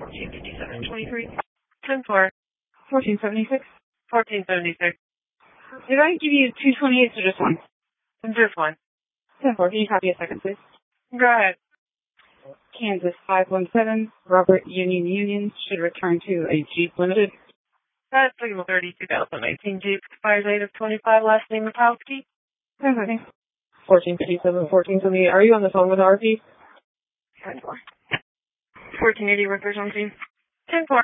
145723. 10-4. 1476. 1476. Did I give you 228s or just one? Just one. 10-4. Can you copy a second, please? Go ahead. Kansas 517. Robert Union should return to a Jeep Limited. That's Signal 30, 2019 Jeep. Expires 8 of 25. Last name Matowski. 10-4. 1457, 1478. Are you on the phone with RP? 10-4. 1480 workers on scene. 10-4.